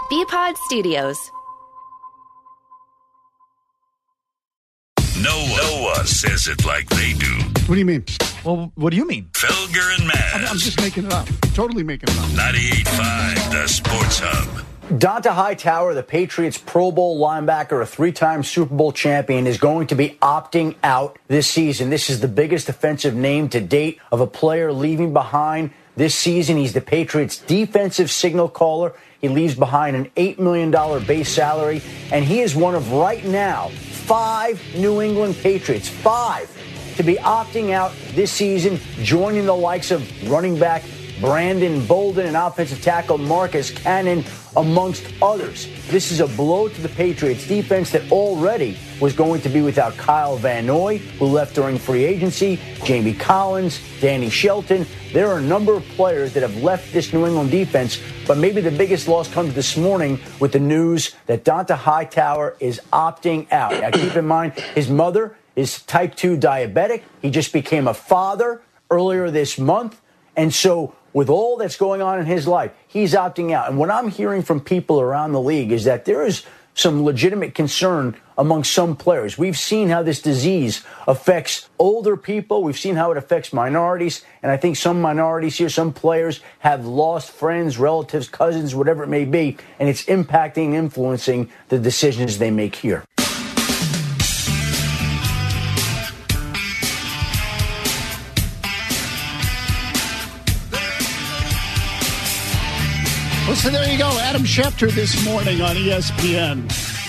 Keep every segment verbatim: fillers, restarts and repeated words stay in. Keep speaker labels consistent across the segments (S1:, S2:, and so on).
S1: B-Pod Studios.
S2: No, no one says it like they do.
S3: What do you mean?
S4: Well, what do you mean?
S2: Felger and Maz.
S3: I'm, I'm just making it up. Totally making it up.
S2: ninety-eight point five, the Sports Hub.
S5: Donta Hightower, the Patriots Pro Bowl linebacker, a three-time Super Bowl champion, is going to be opting out this season. This is the biggest offensive name to date of a player leaving behind this season. He's the Patriots' defensive signal caller. He leaves behind an eight million dollars base salary, and he is one of, right now, five New England Patriots, five, to be opting out this season, joining the likes of running back Brandon Bolden and offensive tackle Marcus Cannon, amongst others. This is a blow to the Patriots defense that already was going to be without Kyle Van Noy, who left during free agency, Jamie Collins, Danny Shelton. There are a number of players that have left this New England defense, but maybe the biggest loss comes this morning with the news that Donta Hightower is opting out. Now, keep in mind, his mother is type two diabetic. He just became a father earlier this month. And so with all that's going on in his life, he's opting out. And what I'm hearing from people around the league is that there is some legitimate concern among some players. We've seen how this disease affects older people. We've seen how it affects minorities. And I think some minorities here, some players have lost friends, relatives, cousins, whatever it may be. And it's impacting, influencing the decisions they make here.
S3: Well, so there you go. Adam Schefter this morning on E S P N.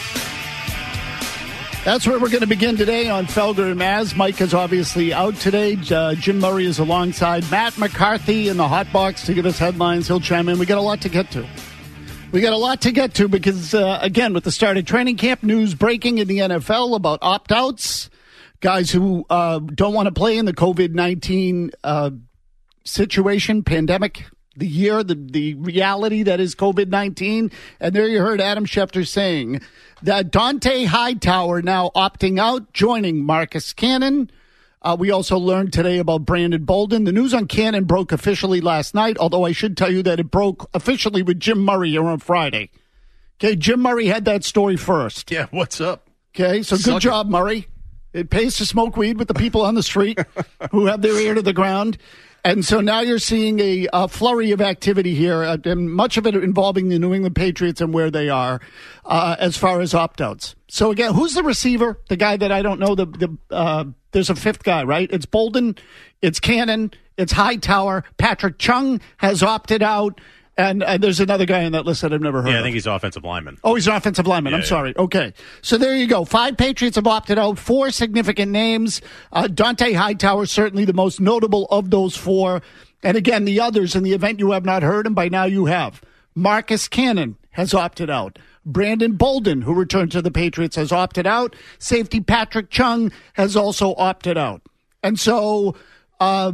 S3: That's where we're going to begin today on Felger and Maz. Mike is obviously out today. Uh, Jim Murray is alongside Matt McCarthy in the hot box to give us headlines. He'll chime in. We got a lot to get to. We got a lot to get to because, uh, again, with the start of training camp, news breaking in the N F L about opt-outs, guys who uh, don't want to play in the covid nineteen uh, situation, pandemic, the year, the, the reality that is covid nineteen. And there you heard Adam Schefter saying that Donta Hightower now opting out, joining Marcus Cannon. Uh, we also learned today about Brandon Bolden. The news on Cannon broke officially last night, although I should tell you that it broke officially with Jim Murray here on Friday. Okay, Jim Murray had that story first.
S6: Yeah, what's up?
S3: Okay, so
S6: Suck
S3: good job,
S6: it.
S3: Murray. It pays to smoke weed with the people on the street who have their ear to the ground. And so now you're seeing a, a flurry of activity here, uh, and much of it involving the New England Patriots and where they are uh, as far as opt-outs. So, again, who's the receiver? The guy that I don't know. The, the uh, There's a fifth guy, right? It's Bolden, it's Cannon, it's Hightower. Patrick Chung has opted out. And uh, there's another guy on that list that I've never heard of.
S6: Yeah, I think he's offensive lineman.
S3: Oh, he's an offensive lineman.
S6: Yeah,
S3: I'm
S6: yeah.
S3: sorry. Okay. So there you go. Five Patriots have opted out. Four significant names. Uh, Donta Hightower, certainly the most notable of those four. And again, the others, in the event you have not heard, and by now you have. Marcus Cannon has opted out. Brandon Bolden, who returned to the Patriots, has opted out. Safety Patrick Chung has also opted out. And so uh,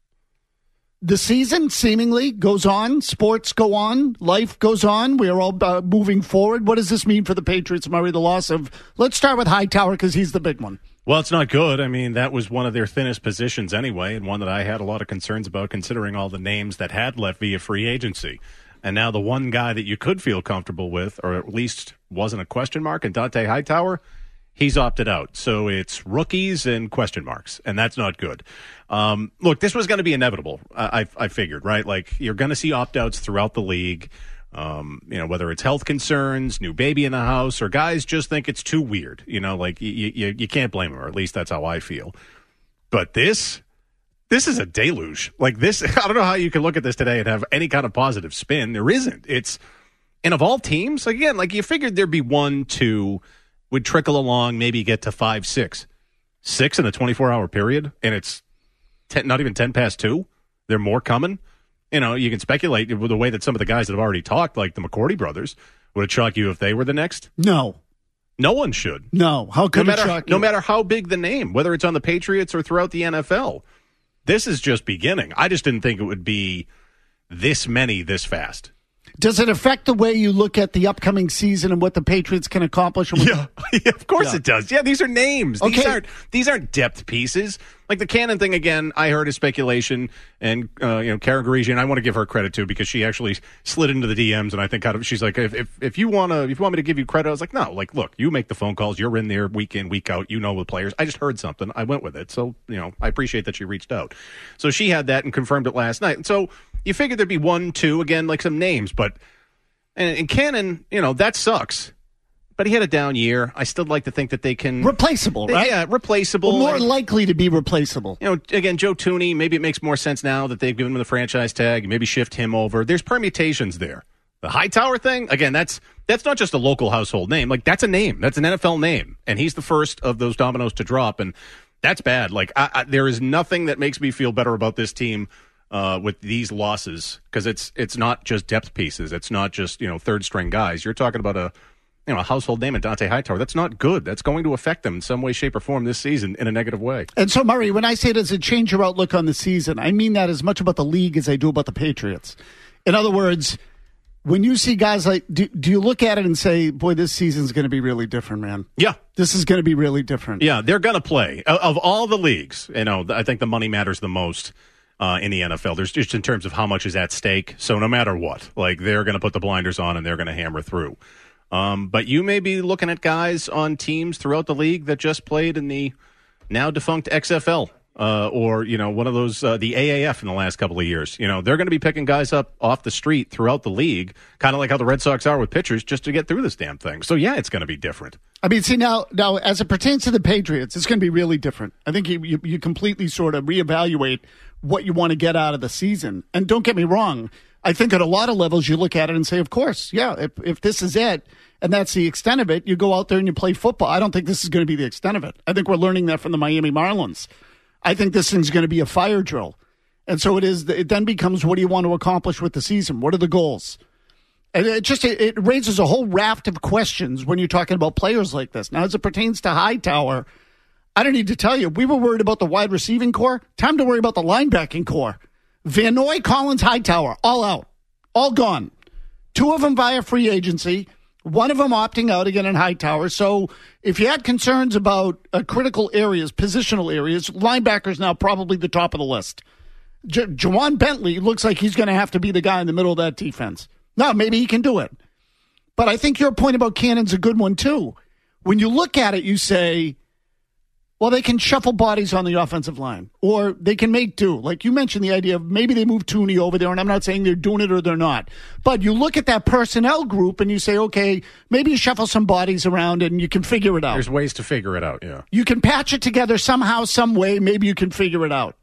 S3: the season seemingly goes on. Sports go on. Life goes on. We are all uh, moving forward. What does this mean for the Patriots, Murray? The loss of, let's start with Hightower because he's the big one.
S6: Well, it's not good. I mean, that was one of their thinnest positions anyway, and one that I had a lot of concerns about considering all the names that had left via free agency. And now the one guy that you could feel comfortable with, or at least wasn't a question mark, and Donta Hightower, he's opted out. So it's rookies and question marks, and that's not good. Um, look, this was going to be inevitable, I, I, I figured, right? Like, you're going to see opt-outs throughout the league. Um, you know, whether it's health concerns, new baby in the house, or guys just think it's too weird. You know, like, you, you, you can't blame them, or at least that's how I feel. But this, this is a deluge. Like this, I don't know how you can look at this today and have any kind of positive spin. There isn't. It's, and of all teams, like, again, like you figured there'd be one, two, would trickle along, maybe get to five, six. Six in a twenty-four hour period, and it's ten, not even ten past two. There are more coming. You know, you can speculate with the way that some of the guys that have already talked, like the McCourty brothers, would it shock you if they were the next?
S3: No.
S6: No one should.
S3: No. How could
S6: no
S3: it
S6: matter,
S3: shock you?
S6: No matter how big the name, whether it's on the Patriots or throughout the N F L. This is just beginning. I just didn't think it would be this many this fast.
S3: Does it affect the way you look at the upcoming season and what the Patriots can accomplish?
S6: Yeah, yeah of course
S3: yeah.
S6: it does. Yeah, these are names.
S3: Okay.
S6: These aren't these aren't depth pieces. Like the Cannon thing again, I heard is speculation, and uh, you know, Kara Garisian, I want to give her credit too because she actually slid into the D Ms, and I think kind of she's like, if if, if you want to, if you want me to give you credit, I was like, no, like look, you make the phone calls, you're in there week in, week out, you know the players. I just heard something, I went with it, so you know, I appreciate that she reached out. So she had that and confirmed it last night, and so you figured there'd be one, two, again, like some names, but and, and Cannon, you know, that sucks. But he had a down year. I still like to think that they can...
S3: Replaceable, right?
S6: Yeah, replaceable.
S3: Well, more
S6: and,
S3: likely to be replaceable.
S6: You know, again, Joe Thuney, maybe it makes more sense now that they've given him the franchise tag. Maybe shift him over. There's permutations there. The Hightower thing, again, that's that's not just a local household name. Like, that's a name. That's an N F L name. And he's the first of those dominoes to drop. And that's bad. Like, I, I, there is nothing that makes me feel better about this team uh, with these losses. Because it's, it's not just depth pieces. It's not just, you know, third-string guys. You're talking about a... You know, a household name in Dante Hightower. That's not good. That's going to affect them in some way, shape, or form this season in a negative way.
S3: And so, Murray, when I say does it change your outlook on the season, I mean that as much about the league as I do about the Patriots. In other words, when you see guys like, do, do you look at it and say, boy, this season's going to be really different, man?
S6: Yeah.
S3: This is going to be really different.
S6: Yeah, they're going to play. Of all the leagues, you know, I think the money matters the most. Uh, in the N F L, there's just in terms of how much is at stake. So no matter what, like they're going to put the blinders on and they're going to hammer through. Um, but you may be looking at guys on teams throughout the league that just played in the now defunct X F L uh, or, you know, one of those, uh, the A A F in the last couple of years. You know, they're going to be picking guys up off the street throughout the league, kind of like how the Red Sox are with pitchers just to get through this damn thing. So, yeah, it's going to be different.
S3: I mean, see, now, now as it pertains to the Patriots, it's going to be really different. I think you, you, you completely sort of reevaluate what you want to get out of the season. And don't get me wrong. I think at a lot of levels you look at it and say, of course, yeah, if, if this is it, and that's the extent of it, you go out there and you play football. I don't think this is going to be the extent of it. I think we're learning that from the Miami Marlins. I think this thing's going to be a fire drill. And so it is. It then becomes, what do you want to accomplish with the season? What are the goals? And it just it, it raises a whole raft of questions when you're talking about players like this. Now, as it pertains to Hightower, I don't need to tell you, we were worried about the wide receiving core. Time to worry about the linebacking core. Van Noy, Collins, Hightower, all out, all gone. Two of them via free agency. One of them opting out again in Hightower. So if you had concerns about uh, critical areas, positional areas, linebackers now probably the top of the list. J- Juwan Bentley looks like he's going to have to be the guy in the middle of that defense. Now, maybe he can do it. But I think your point about Cannon's a good one, too. When you look at it, you say, well, they can shuffle bodies on the offensive line, or they can make do. Like you mentioned, the idea of maybe they move Thuney over there, and I'm not saying they're doing it or they're not. But you look at that personnel group and you say, okay, maybe you shuffle some bodies around and you can figure it out.
S6: There's ways to figure it out, yeah.
S3: You can patch it together somehow, some way. Maybe you can figure it out.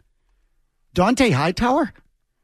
S3: Dante Hightower?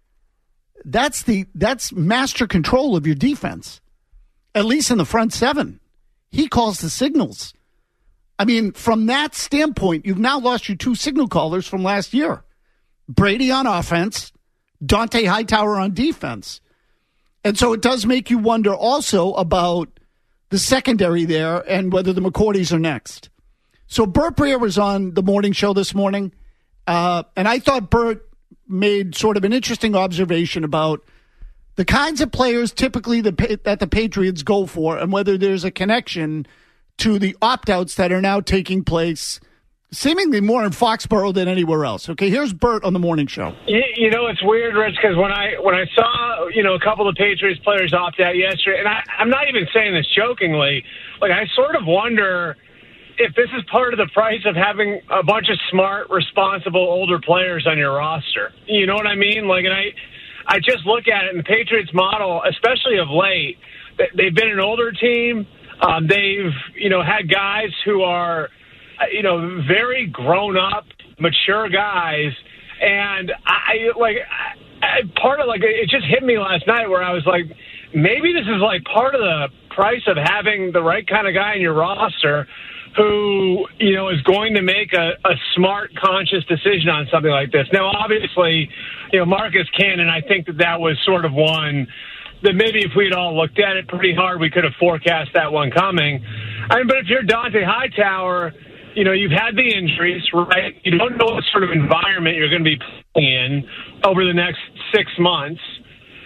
S3: That's the that's master control of your defense, at least in the front seven. He calls the signals. I mean, from that standpoint, you've now lost your two signal callers from last year. Brady on offense, Dante Hightower on defense. And so it does make you wonder also about the secondary there and whether the McCourtys are next. So Burt Breer was on the morning show this morning, uh, and I thought Burt made sort of an interesting observation about the kinds of players typically the, that the Patriots go for and whether there's a connection to the opt-outs that are now taking place seemingly more in Foxborough than anywhere else. Okay, here's Burt on the morning show.
S1: You, you know, it's weird, Rich, because when I when I saw, you know, a couple of Patriots players opt out yesterday, and I, I'm not even saying this jokingly, like I sort of wonder if this is part of the price of having a bunch of smart, responsible, older players on your roster. You know what I mean? Like, and I, I just look at it, and the Patriots model, especially of late, they've been an older team. Um, they've, you know, had guys who are, you know, very grown-up, mature guys. And I, like, I, part of, like, it just hit me last night where I was like, maybe this is, like, part of the price of having the right kind of guy in your roster who, you know, is going to make a, a smart, conscious decision on something like this. Now, obviously, you know, Marcus Cannon, I think that that was sort of one that maybe if we'd all looked at it pretty hard, we could have forecast that one coming. I mean, but if you're Dante Hightower, you know, you've had the injuries, right? You don't know what sort of environment you're going to be playing in over the next six months.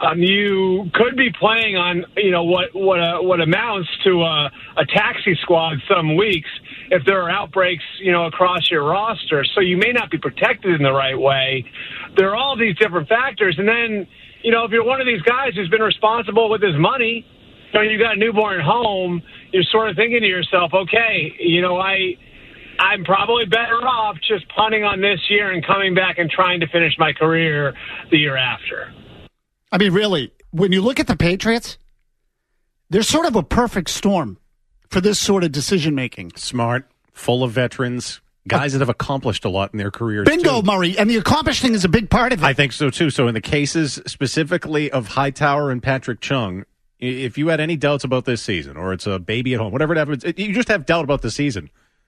S1: Um, you could be playing on, you know, what what uh, what amounts to a, a taxi squad some weeks if there are outbreaks, you know, across your roster. So you may not be protected in the right way. There are all these different factors. And then, you know, if you're one of these guys who's been responsible with his money, you know, you got a newborn at home, you're sort of thinking to yourself, okay, you know, I, I'm probably better off just punting on this year and coming back and trying to finish my career the year after.
S3: I mean, really, when you look at the Patriots, they're sort of a perfect storm for this sort of decision-making.
S6: Smart, full of veterans, guys uh, that have accomplished a lot in their careers.
S3: Bingo,
S6: too.
S3: Murray, and the accomplishing is a big part of it.
S6: I think so, too. So in the cases specifically of Hightower and Patrick Chung, if you had any doubts about this season, or it's a baby at home, whatever it happens, you just have doubt about the season.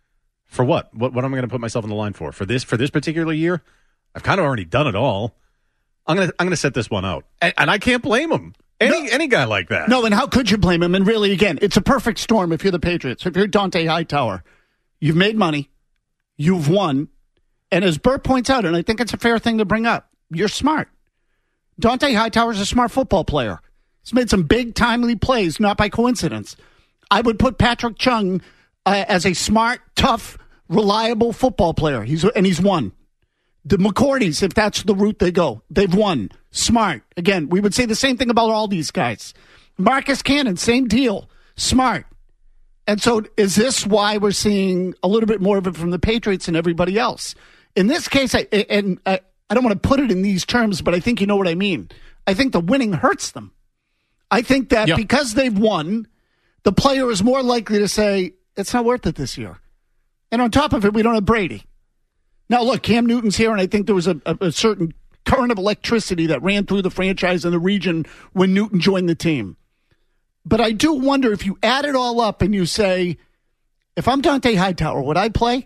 S6: For what? What, what am I going to put myself in the line for? For this, for this particular year? I've kind of already done it all. I'm gonna I'm gonna set this one out, and, and I can't blame him. Any no, any guy like that.
S3: No, and how could you blame him? And really, again, it's a perfect storm if you're the Patriots. If you're Dante Hightower, you've made money, you've won, and as Bert points out, and I think it's a fair thing to bring up, you're smart. Dante Hightower's a smart football player. He's made some big, timely plays, not by coincidence. I would put Patrick Chung uh, as a smart, tough, reliable football player. He's and he's won. The McCourties, if that's the route they go, they've won. Smart. Again, we would say the same thing about all these guys. Marcus Cannon, same deal. Smart. And so is this why we're seeing a little bit more of it from the Patriots and everybody else? In this case, I, and I, I don't want to put it in these terms, but I think you know what I mean. I think the winning hurts them. I think that yep. because they've won, the player is more likely to say, it's not worth it this year. And on top of it, we don't have Brady. Now, look, Cam Newton's here, and I think there was a, a, a certain current of electricity that ran through the franchise and the region when Newton joined the team. But I do wonder if you add it all up and you say, if I'm Dante Hightower, would I play?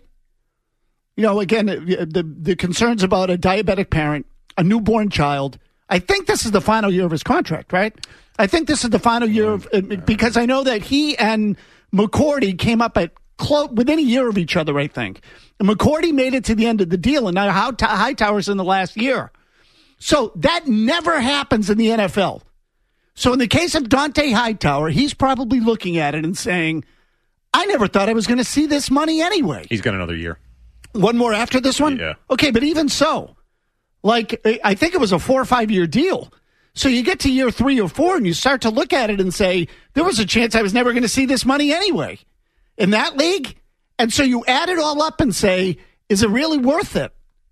S3: You know, again, the, the concerns about a diabetic parent, a newborn child. I think this is the final year of his contract, right? I think this is the final year of, because I know that he and McCourty came up at close, within a year of each other, I think. And McCourty made it to the end of the deal, and now Hightower's in the last year. So that never happens in the N F L. So in the case of Dante Hightower, he's probably looking at it and saying, I never thought I was going to see this money anyway.
S6: He's got another year.
S3: One more after this one?
S6: Yeah.
S3: Okay, but even so, like, I think it was a four or five year deal. So you get to year three or four and you start to look at it and say, there was a chance I was never going to see this money anyway in that league. And so you add it all up and say, is it really worth it?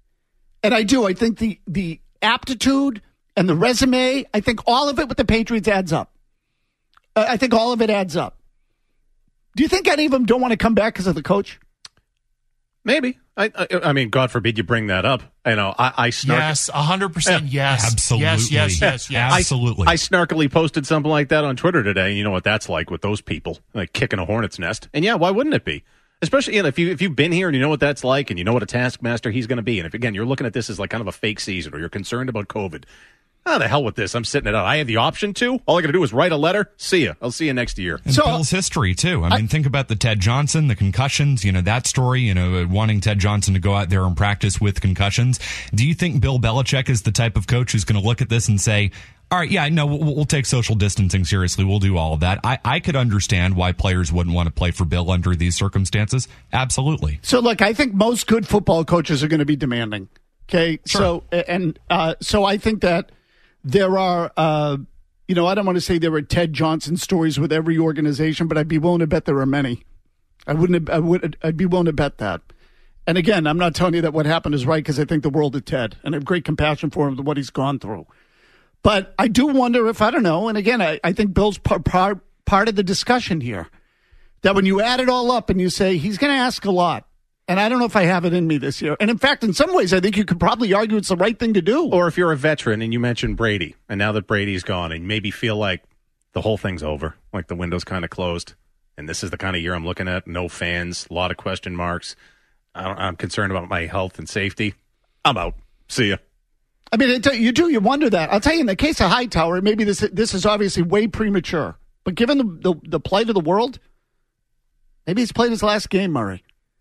S3: And I do. I think the, the aptitude and the resume, I think all of it with the Patriots adds up. Uh, I think all of it adds up. Do you think any of them don't want to come back because of the coach?
S6: Maybe. I, I I mean, God forbid you bring that up. You know, I, I snark-
S4: Yes, one hundred percent yes.
S7: Absolutely.
S4: Yes, yes, yes, yes.
S7: Absolutely.
S6: I, I snarkily posted something like that on Twitter today. You know what that's like with those people, like kicking a hornet's nest. And yeah, why wouldn't it be? Especially, you know, if, you, if you've been here and you know what that's like and you know what a taskmaster he's going to be. And if, again, you're looking at this as like kind of a fake season or you're concerned about COVID, oh, the hell with this. I'm sitting it out. I have the option to. All I got to do is write a letter. See ya. I'll see you next year.
S7: And
S3: so,
S7: Bill's history, too. I, I mean, think about the Ted Johnson, the concussions, you know, that story, you know, wanting Ted Johnson to go out there and practice with concussions. Do you think Bill Belichick is the type of coach who's going to look at this and say, all right, yeah, no, we'll, we'll take social distancing seriously. We'll do all of that. I, I could understand why players wouldn't want to play for Bill under these circumstances. Absolutely.
S3: So, look, I think most good football coaches are going to be demanding. Okay.
S7: Sure.
S3: So, and uh, so I think that there are, uh, you know, I don't want to say there are Ted Johnson stories with every organization, but I'd be willing to bet there are many. I wouldn't, I would, I'd be willing to bet that. And again, I'm not telling you that what happened is right because I think the world of Ted and I have great compassion for him, what he's gone through. But I do wonder if, I don't know, and again, I, I think Bill's part, part, part of the discussion here, that when you add it all up and you say, he's going to ask a lot, and I don't know if I have it in me this year. And in fact, in some ways, I think you could probably argue it's the right thing to do.
S6: Or if you're a veteran and you mentioned Brady, and now that Brady's gone, and maybe feel like the whole thing's over, like the window's kind of closed, and this is the kind of year I'm looking at, no fans, a lot of question marks, I don't, I'm concerned about my health and safety, I'm out. See ya.
S3: I mean, it, you do, you wonder that. I'll tell you, in the case of Hightower, maybe this this is obviously way premature. But given the, the, the plight of the world, maybe he's played his last game, Murray.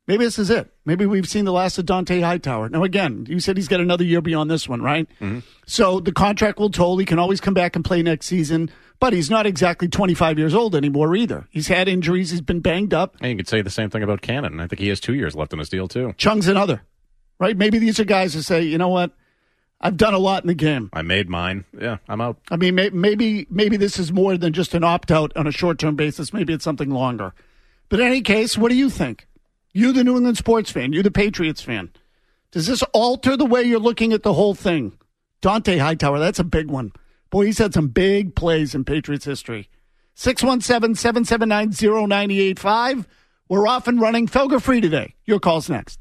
S3: Maybe this is it. Maybe we've seen the last of Dante Hightower. Now, again, you said he's got another year beyond this one, right?
S6: Mm-hmm.
S3: So the contract will toll. He can always come back and play next season, but he's not exactly twenty-five years old anymore either. He's had injuries. He's been banged up.
S6: And you could say the same thing about Cannon. I think he has two years left in his deal, too.
S3: Chung's another, right? Maybe these are guys who say, you know what? I've done a lot in the game.
S6: I made mine. Yeah, I'm out.
S3: I mean, may- maybe maybe this is more than just an opt-out on a short-term basis. Maybe it's something longer. But in any case, what do you think? You, the New England sports fan, you, the Patriots fan. Does this alter the way you're looking at the whole thing? Dante Hightower, that's a big one. Boy, he's had some big plays in Patriots history. six one seven, seven seven nine, zero nine eight five. We're off and running. Felger free today. Your call's next.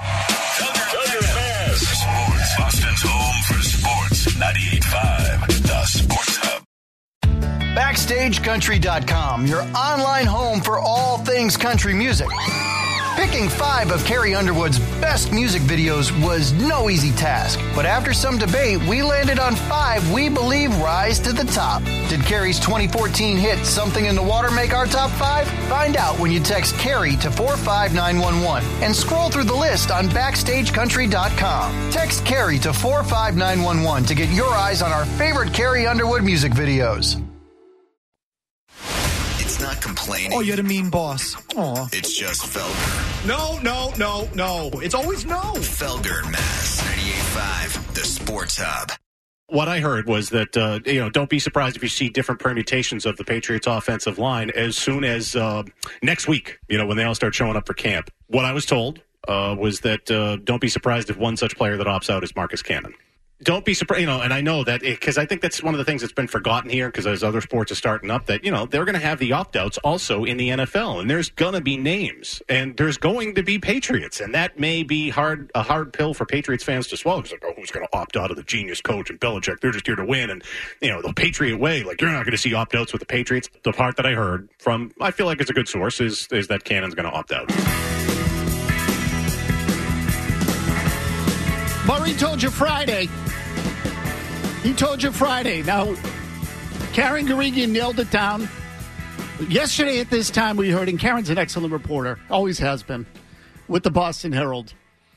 S2: Sports. Boston's home for sports. ninety-eight point five, the Sports Hub.
S8: Backstage Country dot com, your online home for all things country music. Picking five of Carrie Underwood's best music videos was no easy task, but after some debate, we landed on five we believe rise to the top. Did Carrie's twenty fourteen hit Something in the Water make our top five? Find out when you text Carrie to four five nine one one and scroll through the list on Backstage Country dot com. Text Carrie to four five nine one one to get your eyes on our favorite Carrie Underwood music videos.
S9: It's not complaining.
S10: Oh, you're the mean boss. Aw.
S9: It's just Felger.
S10: No, no, no, no. It's always no.
S9: Felger and Mass. ninety-eight point five, the Sports Hub.
S6: What I heard was that, uh, you know, don't be surprised if you see different permutations of the Patriots offensive line as soon as uh, next week, you know, when they all start showing up for camp. What I was told uh, was that uh, don't be surprised if one such player that opts out is Marcus Cannon. Don't be surprised, you know, and I know that because I think that's one of the things that's been forgotten here because as other sports are starting up that, you know, they're going to have the opt-outs also in the N F L, and there's going to be names, and there's going to be Patriots, and that may be hard a hard pill for Patriots fans to swallow. It's like, oh, who's going to opt out of the genius coach and Belichick? They're just here to win, and, you know, the Patriot way, like, you're not going to see opt-outs with the Patriots. The part that I heard from, I feel like it's a good source, is, is that Cannon's going to opt out.
S3: Murray told you Friday. He told you Friday. Now, Karen Guregian nailed it down. Yesterday at this time we heard, and Karen's an excellent reporter, always has been, with the Boston Herald.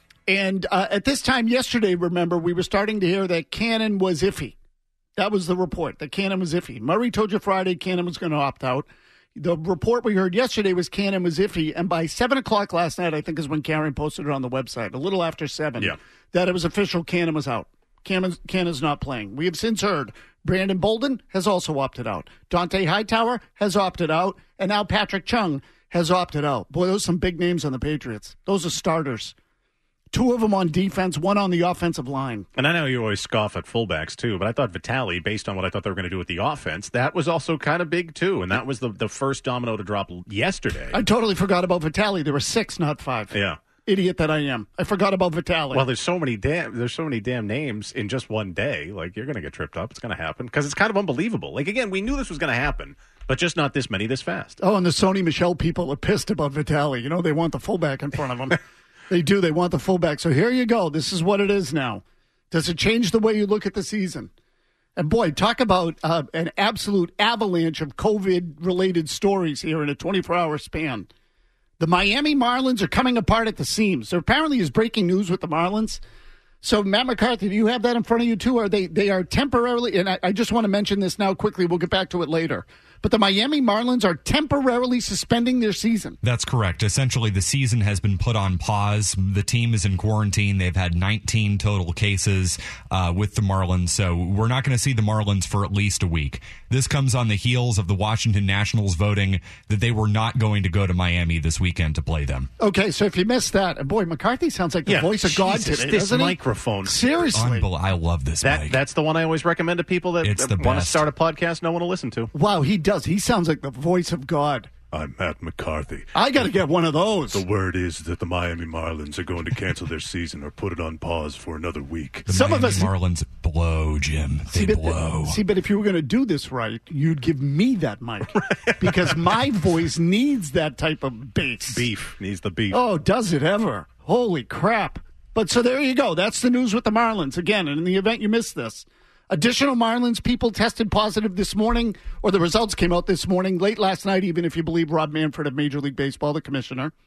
S3: And uh, at this time yesterday, remember, we were starting to hear that Cannon was iffy. That was the report, that Cannon was iffy. Murray told you Friday Cannon was going to opt out. The report we heard yesterday was Cannon was iffy. And by seven o'clock last night, I think is when Karen posted it on the website, a little after seven,
S6: yeah.
S3: that it was official Cannon was out. Cannon's, Cannon's not playing. We have since heard Brandon Bolden has also opted out. Dante Hightower has opted out. And now Patrick Chung has opted out. Boy, those are some big names on the Patriots. Those are starters. Two of them on defense, one on the offensive line.
S6: And I know you always scoff at fullbacks, too, but I thought Vitale, based on what I thought they were going to do with the offense, that was also kind of big, too. And that was the, the first domino to drop yesterday.
S3: I totally forgot about Vitale. There were six, not five.
S6: Yeah.
S3: Idiot that I am. I forgot about Vitale.
S6: Well, there's so many damn there's so many damn names in just one day. Like, you're going to get tripped up. It's going to happen because it's kind of unbelievable. Like, again, we knew this was going to happen, but just not this many this fast.
S3: Oh, and the Sony Michel people are pissed about Vitale. You know, they want the fullback in front of them. They do. They want the fullback. So here you go. This is what it is now. Does it change the way you look at the season? And boy, talk about uh, an absolute avalanche of COVID-related stories here in a twenty-four hour span. The Miami Marlins are coming apart at the seams. There apparently is breaking news with the Marlins. So, Matt McCarthy, do you have that in front of you, too? Are they, they are temporarily, and I, I just want to mention this now quickly. We'll get back to it later. But the Miami Marlins are temporarily suspending their season.
S7: That's correct. Essentially, the season has been put on pause. The team is in quarantine. They've had nineteen total cases uh, with the Marlins, so we're not going to see the Marlins for at least a week. This comes on the heels of the Washington Nationals voting that they were not going to go to Miami this weekend to play them.
S3: Okay, so if you missed that, and boy, McCarthy sounds like the
S6: yeah,
S3: voice of God
S6: Jesus,
S3: today,
S6: this
S3: doesn't he?
S6: microphone.
S3: Seriously.
S7: Unbel- I love this
S6: that,
S7: mic.
S6: That's the one I always recommend to people that,
S7: It's
S6: that
S7: the
S6: want to
S7: best.
S6: start a podcast no one will listen to.
S3: Wow, he does. He sounds like the voice of God.
S11: I'm Matt McCarthy.
S3: I got to get one of those.
S11: The word is that the Miami Marlins are going to cancel their season or put it on pause for another week.
S7: The
S3: Some
S7: Miami
S3: of us
S7: Marlins blow, Jim. They
S3: see, but,
S7: blow.
S3: See, but if you were going to do this right, you'd give me that mic because my voice needs that type of bass.
S6: Beef needs the beef.
S3: Oh, does it ever? Holy crap. But so there you go. That's the news with the Marlins. Again, in the event you missed this, additional Marlins people tested positive this morning, or the results came out this morning, late last night, even if you believe Rob Manfred of Major League Baseball, the commissioner.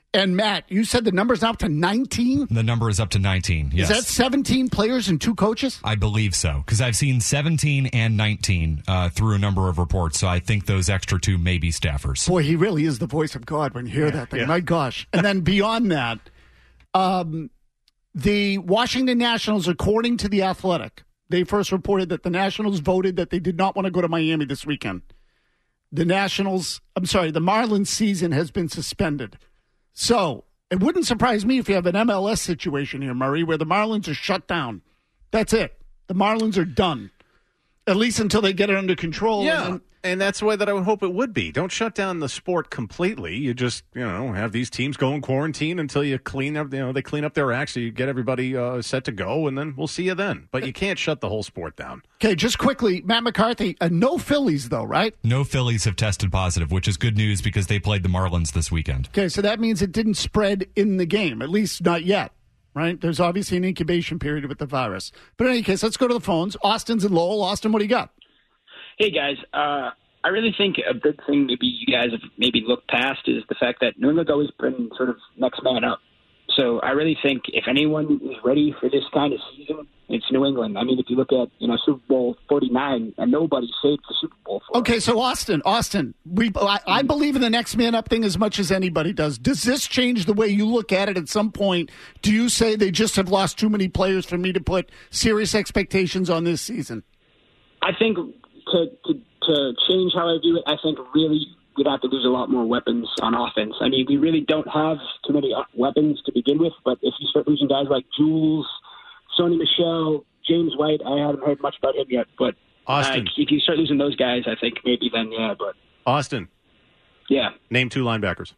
S3: And Matt, you said the number's now up to nineteen?
S7: The number is up to nineteen, yes.
S3: Is that seventeen players and two coaches?
S7: I believe so, because I've seen seventeen and nineteen uh, through a number of reports, so I think those extra two may be staffers.
S3: Boy, he really is the voice of God when you hear
S6: Yeah,
S3: that thing.
S6: yeah.
S3: My gosh. And then beyond that, um, the Washington Nationals, according to The Athletic, they first reported that the Nationals voted that they did not want to go to Miami this weekend. The Nationals, I'm sorry, the Marlins season has been suspended. So it wouldn't surprise me if you have an M L S situation here, Murray, where the Marlins are shut down. That's it. The Marlins are done, at least until they get it under control.
S6: Yeah,
S3: And
S6: and,
S3: then,
S6: that's the way that I would hope it would be. Don't shut down the sport completely. You just, you know, have these teams go in quarantine until you clean up, you know, they clean up their acts, so you get everybody uh, set to go, and then we'll see you then. But you can't shut the whole sport down.
S3: okay, just quickly, Matt McCarthy, uh, no Phillies, though, right?
S7: No Phillies have tested positive, which is good news because they played the Marlins this weekend.
S3: Okay, so that means it didn't spread in the game, at least not yet, right? There's obviously an incubation period with the virus. But in any case, let's go to the phones. Austin's in Lowell. Austin, what do you got?
S12: Hey, guys. Uh, I really think a big thing maybe you guys have maybe looked past is the fact that New England's always been sort of next man up. So I really think if anyone is ready for this kind of season, it's New England. I mean, if you look at, you know, Super Bowl forty-nine, and nobody saved the Super Bowl for
S3: Okay,
S12: us.
S3: so Austin, Austin, we I, I believe in the next man up thing as much as anybody does. Does this change the way you look at it at some point? Do you say they just have lost too many players for me to put serious expectations on this season?
S12: I think to, to to change how I view it, I think really we'd have to lose a lot more weapons on offense. I mean, we really don't have too many weapons to begin with, but if you start losing guys like Jules, Sony Michel, James White, I haven't heard much about him yet, but
S6: Austin.
S12: uh, if you start losing those guys, I think maybe then, yeah, but
S6: Austin,
S12: yeah.
S6: name two linebackers.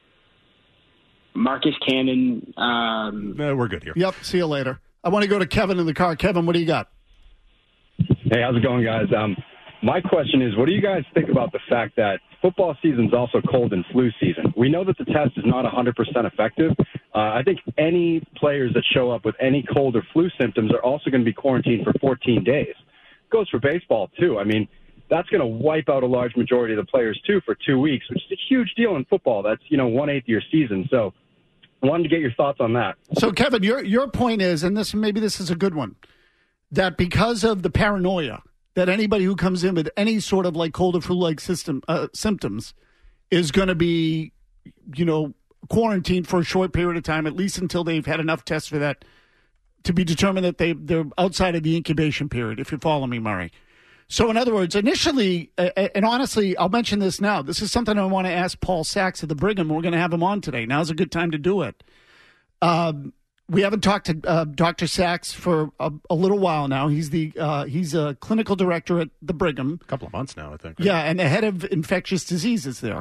S12: Marcus Cannon. Um,
S6: No, we're good here.
S3: Yep, see you later. I want to go to Kevin in the car. Kevin, what do you got?
S13: Hey, how's it going, guys? Um, my question is, what do you guys think about the fact that football season is also cold and flu season? We know that the test is not one hundred percent effective. Uh, I think any players that show up with any cold or flu symptoms are also going to be quarantined for fourteen days. Goes for baseball, too. I mean, that's going to wipe out a large majority of the players, too, for two weeks, which is a huge deal in football. That's, you know, one-eighth of your season. So I wanted to get your thoughts on that.
S3: So, Kevin, your your point is, and this maybe this is a good one, that because of the paranoia that anybody who comes in with any sort of like cold or flu-like system uh, symptoms is going to be, you know, quarantined for a short period of time, at least until they've had enough tests for that to be determined that they they're outside of the incubation period. If you follow me, Murray. So, in other words, initially, uh, and honestly, I'll mention this now. This is something I want to ask Paul Sachs at the Brigham. We're going to have him on today. Now's a good time to do it. Um, we haven't talked to uh, Doctor Sachs for a, a little while now. He's the uh, he's a clinical director at the Brigham.
S6: A couple of months now, I think. Right?
S3: Yeah, and the head of infectious diseases there.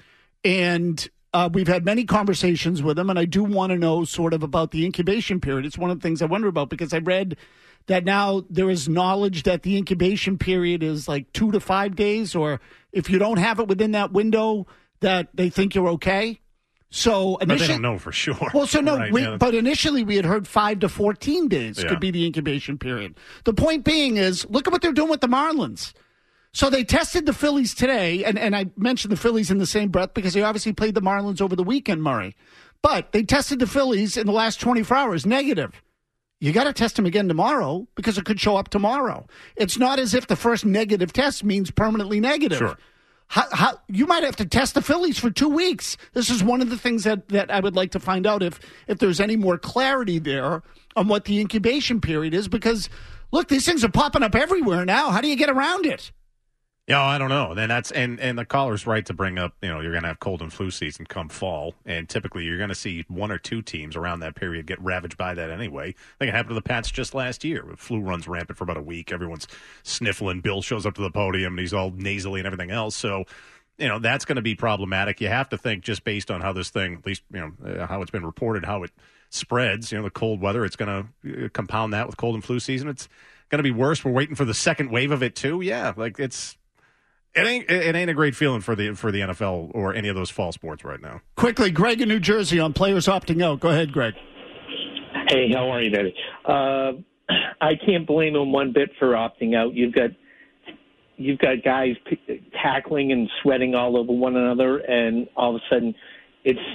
S3: And uh, we've had many conversations with him, and I do want to know sort of about the incubation period. It's one of the things I wonder about because I read that now there is knowledge that the incubation period is like two to five days, or if you don't have it within that window, that they think you're okay. So
S6: But they
S3: initially,
S6: don't know for sure.
S3: well, so no,
S6: Right,
S3: we,
S6: yeah.
S3: but initially we had heard five to fourteen days
S6: Yeah.
S3: could be the incubation period. The point being is, look at what they're doing with the Marlins. So they tested the Phillies today, and, and I mentioned the Phillies in the same breath because they obviously played the Marlins over the weekend, Murray. But they tested the Phillies in the last twenty-four hours, negative. You got to test them again tomorrow because it could show up tomorrow. It's not as if the first negative test means permanently negative.
S6: Sure.
S3: How, how, you might have to test the Phillies for two weeks. This is one of the things that, that I would like to find out if, if there's any more clarity there on what the incubation period is. Because, look, these things are popping up everywhere now. How do you get around it?
S6: Yeah, I don't know. Then that's and, and the caller's right to bring up, you know, you're going to have cold and flu season come fall, and typically you're going to see one or two teams around that period get ravaged by that anyway. I think it happened to the Pats just last year. Flu runs rampant for about a week. Everyone's sniffling. Bill shows up to the podium, and he's all nasally and everything else. So, you know, that's going to be problematic. You have to think just based on how this thing, at least, you know, uh, how it's been reported, how it spreads, you know, the cold weather, it's going to uh, compound that with cold and flu season. It's going to be worse. We're waiting for the second wave of it, too. Yeah, like it's... It ain't it ain't a great feeling for the for the N F L or any of those fall sports right now.
S3: Quickly, Greg in New Jersey on players opting out. Go ahead, Greg.
S14: Hey, how are you, Daddy? Uh, I can't blame him one bit for opting out. You've got you've got guys p- tackling and sweating all over one another, and all of a sudden, it's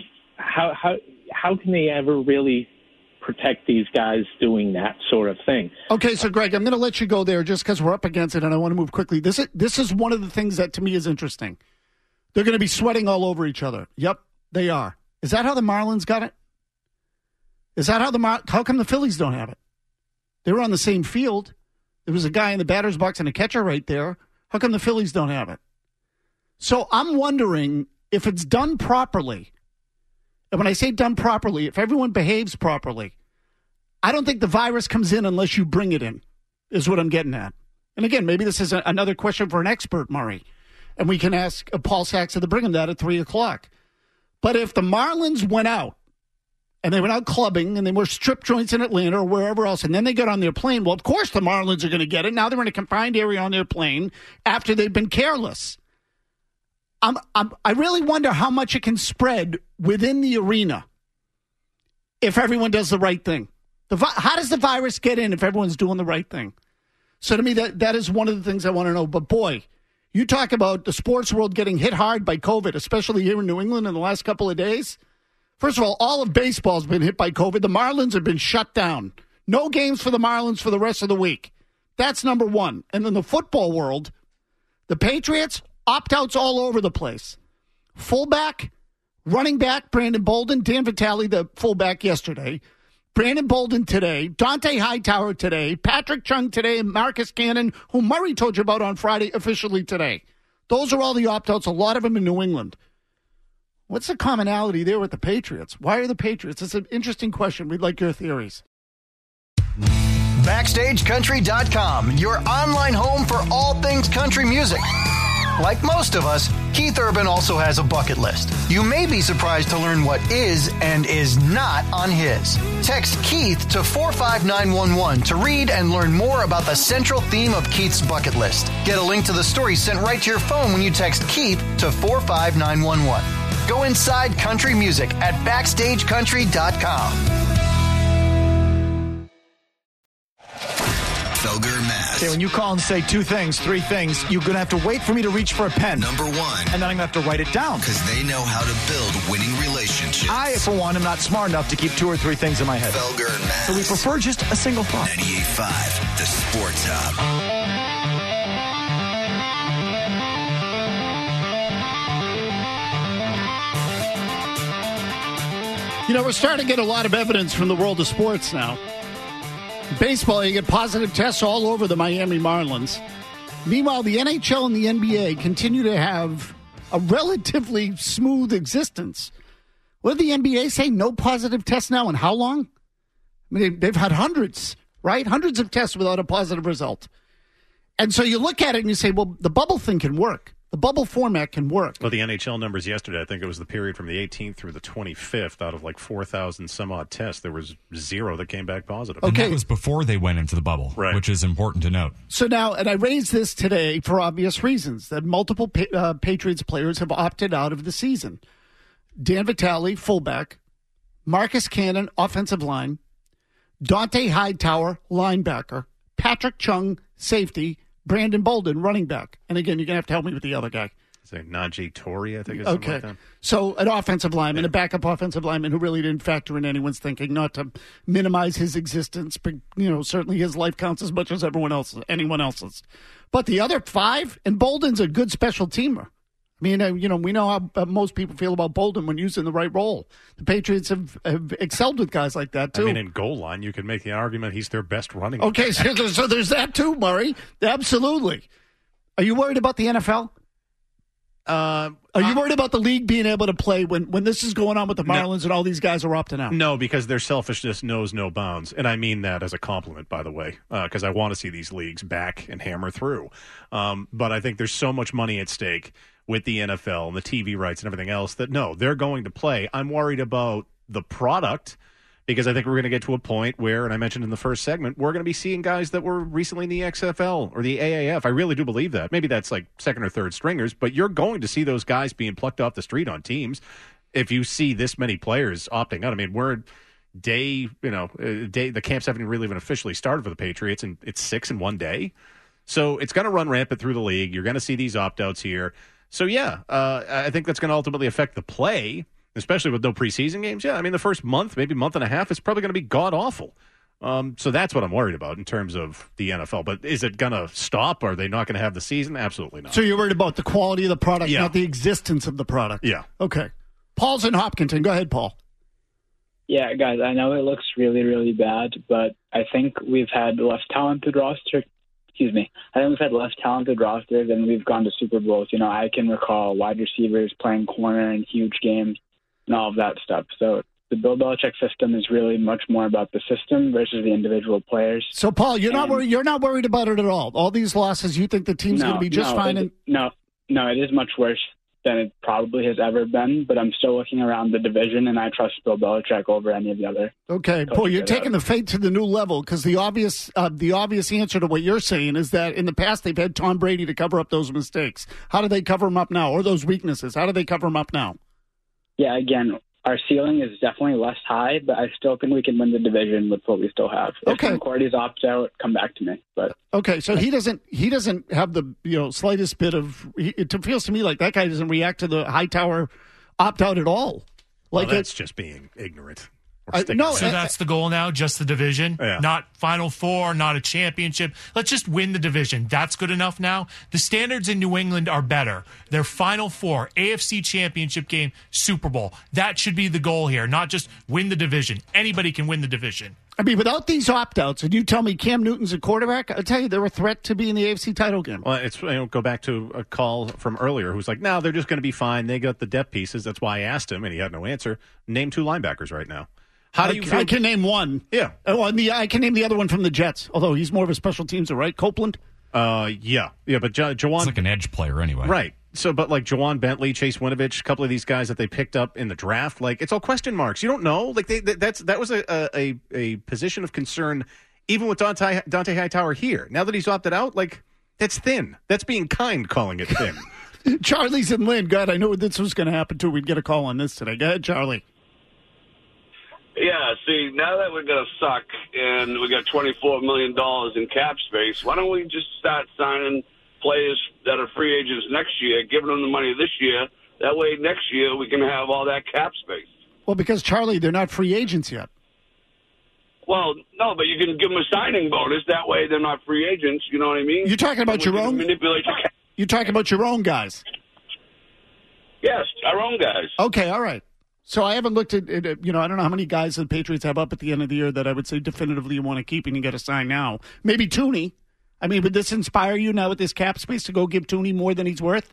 S14: how how how can they ever really protect these guys doing that sort of thing?
S3: Okay, so Greg, I'm going to let you go there just because we're up against it, and I want to move quickly. This is this is one of the things that to me is interesting. They're going to be sweating all over each other. Yep, they are. Is that how the Marlins got it? Is that how the Mar- how come the Phillies don't have it? They were on the same field. There was a guy in the batter's box and a catcher right there. How come the Phillies don't have it? So I'm wondering if it's done properly. And when I say done properly, if everyone behaves properly, I don't think the virus comes in unless you bring it in, is what I'm getting at. And again, maybe this is a, another question for an expert, Murray. And we can ask uh, Paul Saxon to bring him that at three o'clock. But if the Marlins went out, and they went out clubbing, and they were strip joints in Atlanta or wherever else, and then they got on their plane, well, of course the Marlins are going to get it. Now they're in a confined area on their plane after they've been careless. I'm, I'm, I really wonder how much it can spread within the arena if everyone does the right thing. The, how does the virus get in if everyone's doing the right thing? So to me, that that is one of the things I want to know. But boy, you talk about the sports world getting hit hard by COVID, especially here in New England in the last couple of days. First of all, all of baseball has been hit by COVID. The Marlins have been shut down. No games for the Marlins for the rest of the week. That's number one. And in the football world, the Patriots, opt-outs all over the place. Fullback, running back, Brandon Bolden, Dan Vitale, the fullback yesterday. Brandon Bolden today, Dante Hightower today, Patrick Chung today, and Marcus Cannon, who Murray told you about on Friday, officially today. Those are all the opt-outs, a lot of them in New England. What's the commonality there with the Patriots? Why are the Patriots? It's an interesting question. We'd like your theories.
S8: Backstage Country dot com, your online home for all things country music. Like most of us, Keith Urban also has a bucket list. You may be surprised to learn what is and is not on his. Text Keith to four five nine one one to read and learn more about the central theme of Keith's bucket list. Get a link to the story sent right to your phone when you text Keith to four five nine one one. Go inside country music at backstage country dot com.
S9: Felger Maz.
S10: Okay, when you call and say two things, three things, you're going to have to wait for me to reach for a pen.
S9: Number one.
S10: And then I'm going to have to write it down.
S9: Because they know how to build winning relationships.
S10: I, for one, am not smart enough to keep two or three things in my head.
S9: Felger and Maz.
S10: So we prefer just a single thought.
S9: ninety-eight point five, the Sports Hub.
S3: You know, we're starting to get a lot of evidence from the world of sports now. Baseball, you get positive tests all over the Miami Marlins. Meanwhile, the N H L and the N B A continue to have a relatively smooth existence. What did the N B A say? No positive tests now, and how long? I mean, they've had hundreds, right? Hundreds of tests without a positive result. And so you look at it and you say, well, the bubble thing can work. The bubble format can work.
S6: Well, the N H L numbers yesterday, I think it was the period from the eighteenth through the twenty-fifth, out of like four thousand some odd tests, there was zero that came back positive.
S7: Okay. And that was before they went into the bubble,
S6: right,
S7: which is important to note.
S3: So now, and I raised this today for obvious reasons, that multiple uh, Patriots players have opted out of the season. Dan Vitale, fullback, Marcus Cannon, offensive line, Dante Hightower, linebacker, Patrick Chung, safety, Brandon Bolden, running back. And again, you're going to have to help me with the other guy.
S6: Say Najee Tory, I think. Is
S3: okay.
S6: Like that.
S3: So an offensive lineman, yeah. a backup offensive lineman who really didn't factor in anyone's thinking, not to minimize his existence, but, you know, certainly his life counts as much as everyone else's, anyone else's. But the other five, and Bolden's a good special teamer. I mean, uh, you know, we know how uh, most people feel about Bolden when used in the right role. The Patriots have, have excelled with guys like that, too.
S6: I mean, in goal line, you could make the argument he's their best running back.
S3: Okay, so, so there's that, too, Murray. Absolutely. Are you worried about the N F L? Uh, Are you worried about the league being able to play when, when this is going on with the Marlins no, and all these guys are opting out?
S6: No, because their selfishness knows no bounds. And I mean that as a compliment, by the way, because uh, I want to see these leagues back and hammer through. Um, but I think there's so much money at stake with the N F L and the T V rights and everything else that, no, they're going to play. I'm worried about the product, because I think we're going to get to a point where, and I mentioned in the first segment, we're going to be seeing guys that were recently in the X F L or the A A F. I really do believe that. Maybe that's like second or third stringers, but you're going to see those guys being plucked off the street on teams if you see this many players opting out. I mean, we're day, you know, day. The camps haven't really even officially started for the Patriots, and it's six in one day. So it's going to run rampant through the league. You're going to see these opt-outs here. So, yeah, uh, I think that's going to ultimately affect the play. especially with no preseason games. Yeah, I mean, the first month, maybe month and a half, is probably going to be god-awful. Um, so that's what I'm worried about in terms of the N F L. But is it going to stop? Are they not going to have the season? Absolutely not.
S3: So you're worried about the quality of the product,
S6: Yeah.
S3: not the existence of the product.
S6: Yeah.
S3: Okay. Paul's in Hopkinton. Go ahead, Paul.
S15: Yeah, guys, I know it looks really, really bad, but I think we've had less talented roster. Excuse me. I think we've had less talented rosters, and we've gone to Super Bowls. You know, I can recall wide receivers playing corner in huge games and all of that stuff. So the Bill Belichick system is really much more about the system versus the individual players.
S3: So, Paul, you're not
S15: And-
S3: worried. You're not worried about it at all. All these losses, you think the team's
S15: no,
S3: going to be just
S15: no,
S3: fine?
S15: it-
S3: And
S15: no, no, it is much worse than it probably has ever been, but I'm still looking around the division, and I trust Bill Belichick over any of the other.
S3: okay,
S15: coaches
S3: Paul, you're
S15: that
S3: taking
S15: have-
S3: the fate to the new level because the obvious, uh, the obvious answer to what you're saying is that in the past they've had Tom Brady to cover up those mistakes. How do they cover them up now, or those weaknesses? How do they cover them up now?
S15: Yeah, again, our ceiling is definitely less high, but I still think we can win the division with what we still have.
S3: Okay.
S15: If McCourty's opts out, come back to me. But
S3: Okay, so he doesn't he doesn't have the you know slightest bit of. He, it feels to me like that guy doesn't react to the Hightower opt out at all.
S6: Well,
S3: Like
S6: that's
S3: it,
S6: just being ignorant.
S3: I- no,
S4: So
S3: uh,
S4: that's the goal now, just the division,
S6: Yeah.
S4: not Final Four, not a championship. Let's just win the division. That's good enough now. The standards in New England are better. They're Final Four, A F C championship game, Super Bowl. That should be the goal here, not just win the division. Anybody can win the division.
S3: I mean, without these opt outs, and you tell me Cam Newton's a quarterback, I tell you they're a threat to be in the A F C title game.
S6: Well, it's you know, go back to a call from earlier who's like, no, they're just going to be fine. They got the depth pieces. That's why I asked him, and he had no answer. Name two linebackers right now. How do
S3: I,
S6: you feel?
S3: I can name one.
S6: Yeah.
S3: Oh, and the I can name the other one from the Jets. Although he's more of a special teams, right? Copeland.
S6: Uh, yeah, yeah, but jo- Jawan,
S7: It's like an edge player anyway.
S6: right? So, but like Jawan Bentley, Chase Winovich, a couple of these guys that they picked up in the draft, like it's all question marks. You don't know. Like they, that, that's that was a, a a position of concern, even with Dante Dante Hightower here. Now that he's opted out, like that's thin. That's being kind, calling it thin.
S3: Charlie's in Lynn. God, I knew this was going to happen too. We'd get a call on this today. Go ahead, Charlie.
S16: Yeah, see, now that we're going to suck and we got twenty-four million dollars in cap space, why don't we just start signing players that are free agents next year, giving them the money this year? That way next year we can have all that cap space.
S3: Well, because Charlie, they're not free agents yet.
S16: Well, no, but you can give them a signing bonus. That way they're not free agents. You know what I mean?
S3: You're talking about
S16: We
S3: your
S16: can
S3: own.
S16: Manipulate your cap.
S3: You're talking about your own guys.
S16: Yes, our own guys.
S3: Okay, all right. So I haven't looked at, at, you know, I don't know how many guys the Patriots have up at the end of the year that I would say definitively you want to keep and you got to sign now. Maybe Tooney. I mean, would this inspire you now with this cap space to go give Tooney more than he's worth?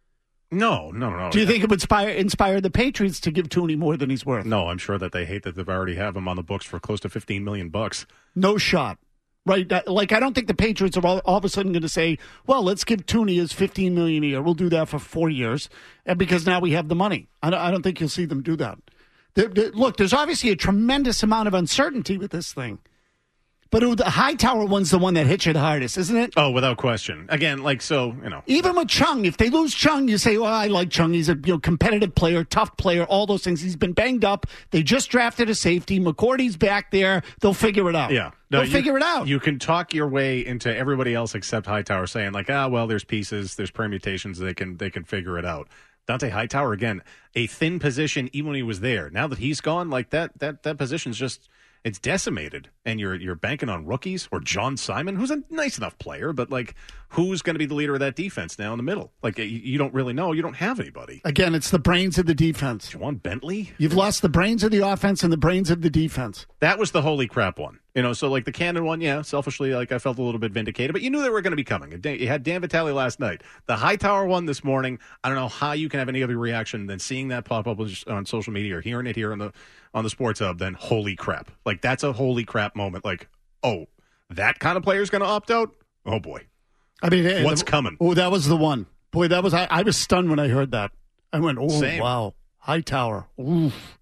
S6: No, no, no.
S3: Do you think it would inspire, inspire the Patriots to give Tooney more than he's worth?
S6: No, I'm sure that they hate that they've already have him on the books for close to fifteen million bucks.
S3: No shot. Right? That- Like, I don't think the Patriots are all, all of a sudden going to say, well, let's give Tooney his fifteen million dollars a year. We'll do that for four years and because now we have the money. I don't, I don't think you'll see them do that. There, there, look, there's obviously a tremendous amount of uncertainty with this thing. But the Hightower one's the one that hits you the hardest, isn't it?
S6: Oh, without question. Again, like, so, you know.
S3: Even with Chung, if they lose Chung, you say, well, I like Chung. He's a you know, competitive player, tough player, all those things. He's been banged up. They just drafted a safety. McCourty's back there. They'll figure it out.
S6: Yeah.
S3: They'll
S6: you-
S3: figure it out.
S6: You can talk your way into everybody else except Hightower saying, like, ah, well, there's pieces, there's permutations, they can they can figure it out. Dante Hightower, again, a thin position even when he was there. Now that he's gone, like that that that position's just it's decimated. And you're you're banking on rookies or John Simon, who's a nice enough player, but like who's going to be the leader of that defense now in the middle? Like you, you don't really know. You don't have anybody.
S3: Again, it's the brains of the defense.
S6: Jawan Bentley?
S3: You've lost the brains of the offense and the brains of the defense.
S6: That was the holy crap one. You know, so like the Cannon one, yeah, selfishly, like I felt a little bit vindicated, but you knew they were going to be coming. You had Dan Vitale last night. The Hightower one this morning, I don't know how you can have any other reaction than seeing that pop up on social media or hearing it here on the on the Sports Hub, then holy crap. Like that's a holy crap moment. Like, oh, that kind of player is going to opt out? Oh, boy.
S3: I mean, hey,
S6: what's
S3: the,
S6: coming?
S3: Oh, that was the one. Boy, that was, I, I was stunned when I heard that. I went, oh,
S6: Same.
S3: wow. Hightower. Oof.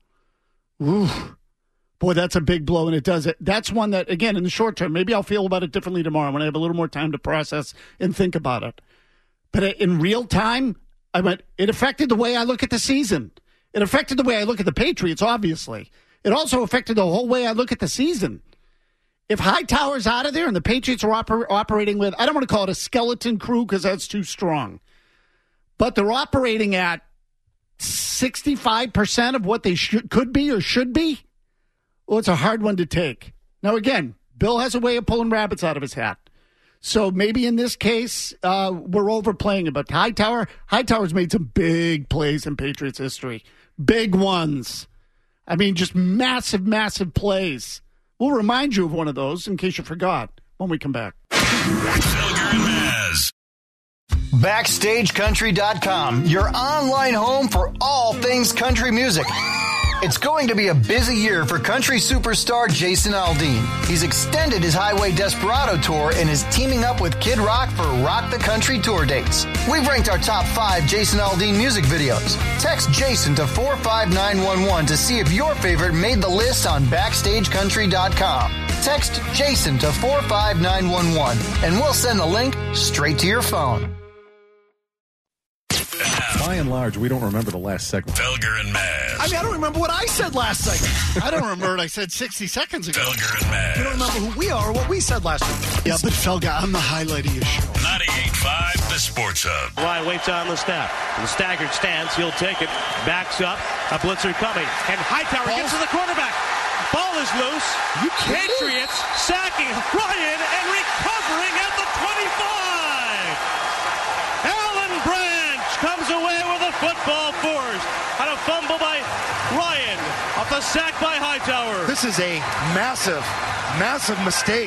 S3: Oof. Boy, that's a big blow, and it does it. That's one that, again, in the short term, maybe I'll feel about it differently tomorrow when I have a little more time to process and think about it. But in real time, I went, it affected the way I look at the season. It affected the way I look at the Patriots, obviously. It also affected the whole way I look at the season. If Hightower's out of there and the Patriots are oper- operating with, I don't want to call it a skeleton crew because that's too strong, but they're operating at sixty-five percent of what they should, could be or should be? Well, it's a hard one to take. Now, again, Bill has a way of pulling rabbits out of his hat. So maybe in this case, uh, we're overplaying it. But Hightower, Hightower's made some big plays in Patriots history. Big ones. I mean, just massive, massive plays. We'll remind you of one of those in case you forgot when we come back.
S2: Felger and Maz.
S8: Backstage Country dot com, your online home for all things country music. It's going to be a busy year for country superstar Jason Aldean. He's extended his Highway Desperado tour and is teaming up with Kid Rock for Rock the Country tour dates. We've ranked our top five Jason Aldean music videos. Text Jason to four five nine one one to see if your favorite made the list on Backstage Country dot com. Text Jason to four five nine one one and we'll send the link straight to your phone.
S6: By and large, we don't remember the last segment.
S2: Felger and Maz.
S3: I mean, I don't remember what I said last segment. I don't remember what I said sixty seconds ago.
S2: Felger and Maz.
S10: You don't remember who we are or what we said last week.
S3: Yeah, but Felger, I'm the highlight of your show.
S2: ninety-eight point five, the Sports Hub.
S17: Ryan waits on the snap. In the staggered stance, he'll take it. Backs up. A blitzer coming. And Hightower Ball. gets to the quarterback. Ball is loose.
S3: You
S17: Patriots sacking Ryan and recovering at the twenty-five. Alan Branch comes away with a football force. On a fumble by Ryan. Off the sack by Hightower.
S10: This is a massive, massive mistake.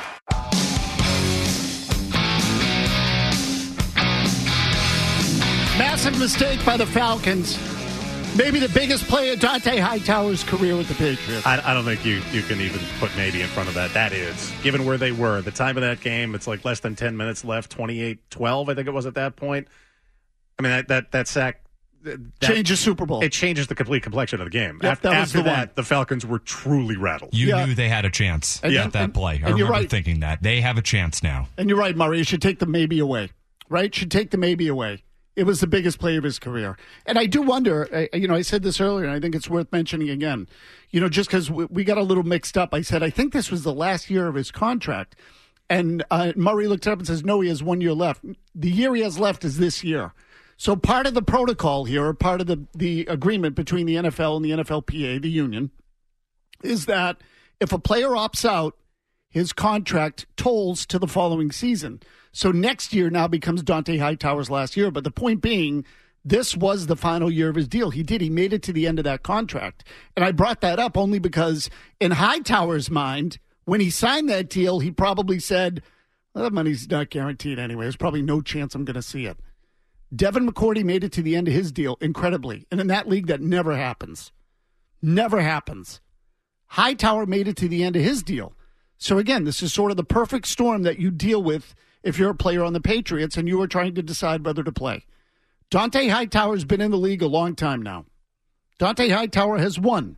S3: Massive mistake by the Falcons. Maybe the biggest play of Dante Hightower's career with the Patriots.
S6: I, I don't think you, you can even put maybe in front of that. That is. Given where they were, the time of that game, it's like less than ten minutes left, twenty-eight twelve, I think it was at that point. I mean, that that, that sack... That,
S3: changes Super Bowl.
S6: It changes the complete complexion of the game.
S3: Yep,
S6: after
S3: that
S6: after
S3: the
S6: that,
S3: one.
S6: the Falcons were truly rattled.
S7: You
S3: yeah.
S7: knew they had a chance
S3: and,
S7: at
S3: and,
S7: that
S3: and,
S7: play. I
S3: and
S7: remember
S3: right.
S7: thinking that. They have a chance now.
S3: And you're right, Murray. You should take the maybe away. Right? Should take the maybe away. It was the biggest play of his career. And I do wonder, you know, I said this earlier, and I think it's worth mentioning again. You know, just because we, we got a little mixed up, I said, I think this was the last year of his contract. And uh, Murray looked it up and says, no, he has one year left. The year he has left is this year. So part of the protocol here, or part of the, the agreement between the N F L and the N F L P A, the union, is that if a player opts out, his contract tolls to the following season. So next year now becomes Dante Hightower's last year. But the point being, this was the final year of his deal. He did. He made it to the end of that contract. And I brought that up only because in Hightower's mind, when he signed that deal, he probably said, well, that money's not guaranteed anyway. There's probably no chance I'm going to see it. Devin McCourty made it to the end of his deal, incredibly. And in that league, that never happens. Never happens. Hightower made it to the end of his deal. So again, this is sort of the perfect storm that you deal with if you're a player on the Patriots and you are trying to decide whether to play. Dante Hightower's been in the league a long time now. Dante Hightower has won.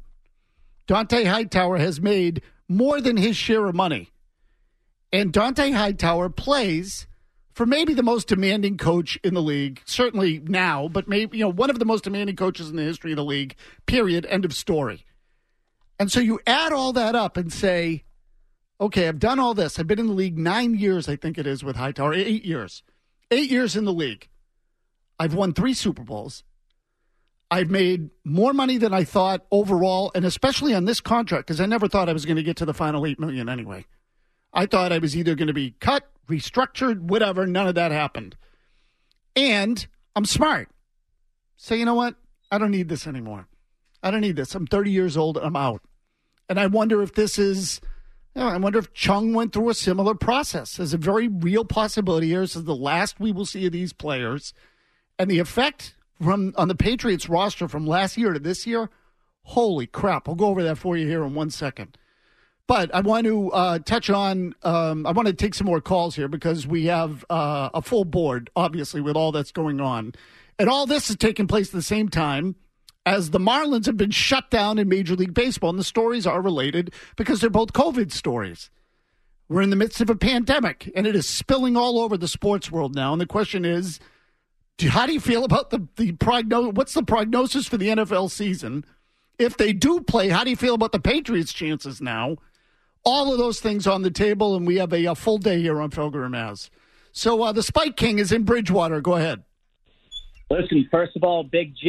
S3: Dante Hightower has made more than his share of money. And Dante Hightower plays for maybe the most demanding coach in the league, certainly now, but maybe, you know, one of the most demanding coaches in the history of the league, period, end of story. And so you add all that up and say, okay, I've done all this. I've been in the league nine years, I think it is, with Hightower. Eight years. Eight years in the league. I've won three Super Bowls. I've made more money than I thought overall, and especially on this contract, because I never thought I was going to get to the final eight million dollars anyway. I thought I was either going to be cut, restructured, whatever. None of that happened. And I'm smart. So you know what? I don't need this anymore. I don't need this. I'm thirty years old. I'm out. And I wonder if this is... You know, I wonder if Chung went through a similar process. There's a very real possibility here. This is the last we will see of these players. And the effect from on the Patriots roster from last year to this year, holy crap. I'll go over that for you here in one second. But I want to uh, touch on, um, I want to take some more calls here because we have uh, a full board, obviously, with all that's going on. And all this is taking place at the same time as the Marlins have been shut down in Major League Baseball. And the stories are related because they're both COVID stories. We're in the midst of a pandemic, and it is spilling all over the sports world now. And the question is, do, how do you feel about the, the prognosis? What's the prognosis for the N F L season? If they do play, how do you feel about the Patriots' chances now? All of those things on the table, and we have a, a full day here on Felger and Maz. So uh, the Spike King is in Bridgewater. Go ahead.
S18: Listen, first of all, Big Jim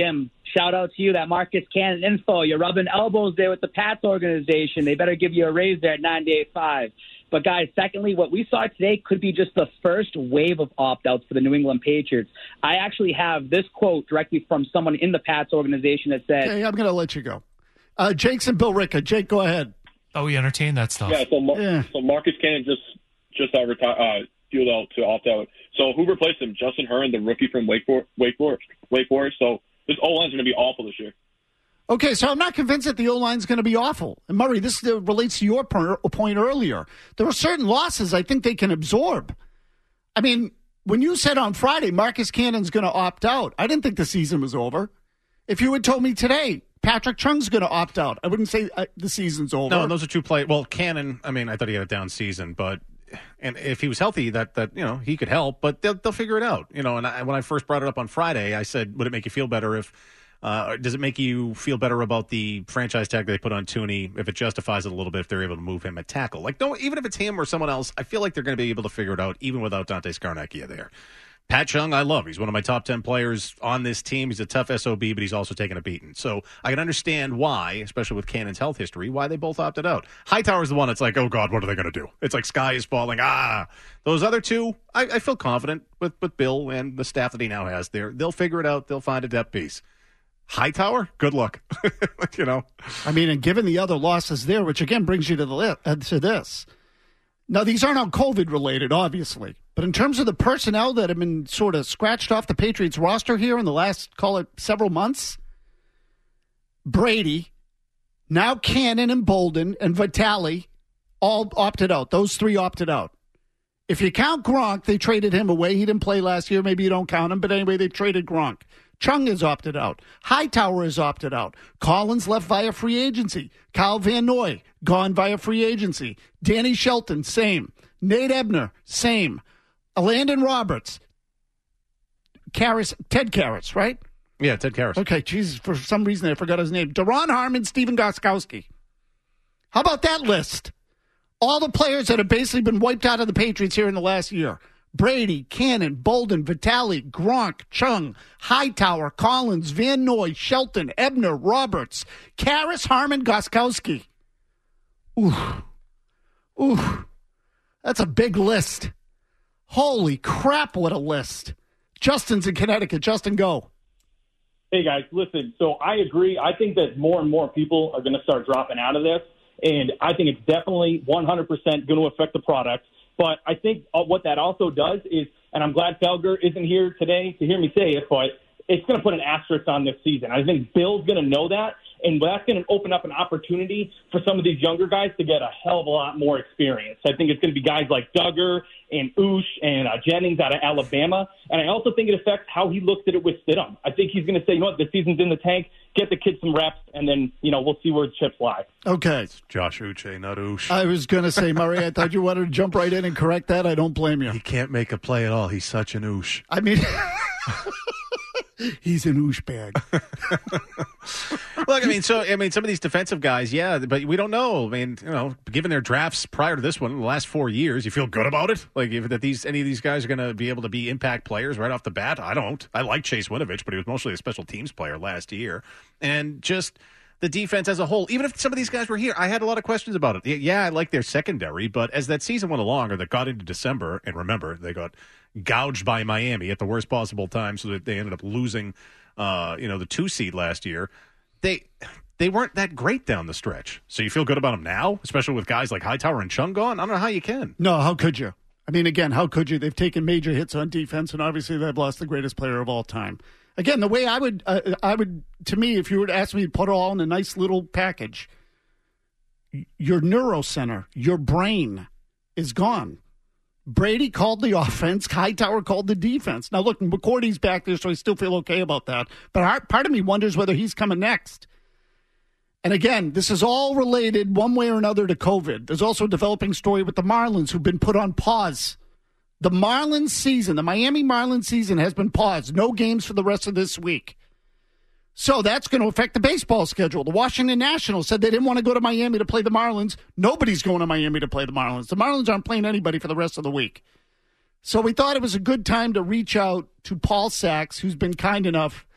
S18: shout out to you, that Marcus Cannon info. You're rubbing elbows there with the Pats organization. They better give you a raise there at ninety-eight point five. But, guys, secondly, what we saw today could be just the first wave of opt-outs for the New England Patriots. I actually have this quote directly from someone in the Pats organization that said...
S3: Okay, I'm going to let you go. Uh, Jake's and Bill Ricka. Jake, go ahead.
S4: Oh, we entertain that stuff.
S19: Yeah, so, Mar-
S3: yeah.
S19: so Marcus Cannon just just uh, reti- uh, dealed out to opt out. So who replaced him? Justin Hearn, the rookie from Wake Forest. Wake Forest. Wake Forest. So this O-line's going to be awful this year.
S3: Okay, so I'm not convinced that the O-line's going to be awful. And Murray, this uh, relates to your per- point earlier. There are certain losses I think they can absorb. I mean, when you said on Friday Marcus Cannon's going to opt out, I didn't think the season was over. If you had told me today Patrick Chung's going to opt out, I wouldn't say uh, the season's over.
S6: No, those are two players. Well, Cannon, I mean, I thought he had a down season, but and if he was healthy, that that you know he could help. But they'll they'll figure it out. You know, and I, when I first brought it up on Friday, I said, would it make you feel better if? Uh, does it make you feel better about the franchise tag they put on Tooney if it justifies it a little bit if they're able to move him at tackle? Like, no, even if it's him or someone else, I feel like they're going to be able to figure it out even without Dante Scarnecchia there. Pat Chung, I love. He's one of my top ten players on this team. He's a tough S O B, but he's also taken a beating. So I can understand why, especially with Cannon's health history, why they both opted out. Hightower's the one that's like, oh, God, what are they going to do? It's like sky is falling. Ah, those other two, I, I feel confident with, with Bill and the staff that he now has there. They'll figure it out. They'll find a depth piece. Hightower, good luck. you know,
S3: I mean, and given the other losses there, which again brings you to the li- uh, to this. Now, these aren't all COVID related, obviously, but in terms of the personnel that have been sort of scratched off the Patriots roster here in the last, call it, several months, Brady, now Cannon and Bolden and Vitale all opted out. Those three opted out. If you count Gronk, they traded him away. He didn't play last year. Maybe you don't count him, but anyway, they traded Gronk. Chung has opted out. Hightower has opted out. Collins left via free agency. Kyle Van Noy, gone via free agency. Danny Shelton, same. Nate Ebner, same. Landon Roberts. Karras, Ted Karras, right?
S6: Yeah, Ted Karras.
S3: Okay, Jesus, for some reason I forgot his name. Daron Harmon, Steven Gostkowski. How about that list? All the players that have basically been wiped out of the Patriots here in the last year. Brady, Cannon, Bolden, Vitale, Gronk, Chung, Hightower, Collins, Van Noy, Shelton, Ebner, Roberts, Karras, Harmon, Gostkowski. Ooh. Ooh. That's a big list. Holy crap, what a list. Justin's in Connecticut. Justin, go.
S20: Hey, guys, listen, so I agree. I think that more and more people are going to start dropping out of this, and I think it's definitely one hundred percent going to affect the product. But I think what that also does is, and I'm glad Felger isn't here today to hear me say it, but it's going to put an asterisk on this season. I think Bill's going to know that, and that's going to open up an opportunity for some of these younger guys to get a hell of a lot more experience. I think it's going to be guys like Duggar and Oosh and uh, Jennings out of Alabama, and I also think it affects how he looks at it with Stidham. I think he's going to say, you know what, the season's in the tank, get the kids some reps, and then, you know, we'll see where the chips lie.
S3: Okay.
S11: It's Josh Uche, not Oosh.
S3: I was going to say, Murray, I thought you wanted to jump right in and correct that. I don't blame you.
S11: He can't make a play at all. He's such an Oosh.
S3: I mean... He's an oosh bag.
S6: Look, I mean, so I mean, some of these defensive guys, yeah, but we don't know. I mean, you know, given their drafts prior to this one, in the last four years, you feel good about it. Like if that these any of these guys are going to be able to be impact players right off the bat. I don't. I like Chase Winovich, but he was mostly a special teams player last year, and just the defense as a whole. Even if some of these guys were here, I had a lot of questions about it. Yeah, I like their secondary, but as that season went along, or that got into December, and remember, they got gouged by Miami at the worst possible time, so that they ended up losing, uh, you know, the two seed last year. They they weren't that great down the stretch. So you feel good about them now, especially with guys like Hightower and Chung gone? I don't know how you can.
S3: No, how could you? I mean, again, how could you? They've taken major hits on defense, and obviously they've lost the greatest player of all time. Again, the way I would, uh, I would, to me, if you were to ask me to put it all in a nice little package, your neuro center, your brain is gone. Brady called the offense. Hightower called the defense. Now, look, McCourty's back there, so I still feel okay about that. But part of me wonders whether he's coming next. And again, this is all related one way or another to COVID. There's also a developing story with the Marlins who've been put on pause. The Marlins season, the Miami Marlins season has been paused. No games for the rest of this week. So that's going to affect the baseball schedule. The Washington Nationals said they didn't want to go to Miami to play the Marlins. Nobody's going to Miami to play the Marlins. The Marlins aren't playing anybody for the rest of the week. So we thought it was a good time to reach out to Paul Sachs, who's been kind enough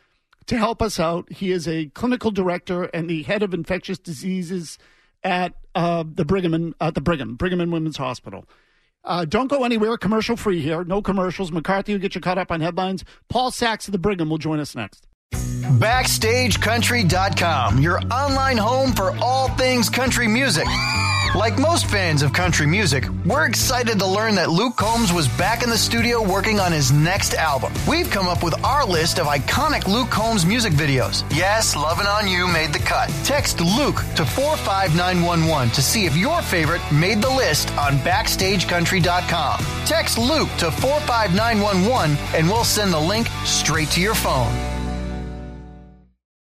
S3: to help us out. He is a clinical director and the head of infectious diseases at uh, the Brigham and uh, the Brigham Brigham and Women's Hospital. Uh, don't go anywhere. Commercial free here. No commercials. McCarthy will get you caught up on headlines. Paul Sachs of the Brigham will join us next.
S8: Backstage Country dot com, your online home for all things country music. Like most fans of country music, we're excited to learn that Luke Combs was back in the studio working on his next album. We've come up with our list of iconic Luke Combs music videos. Yes, Lovin' On You made the cut. Text Luke to four five nine one one to see if your favorite made the list on Backstage Country dot com. Text Luke to four five nine one one and we'll send the link straight to your phone.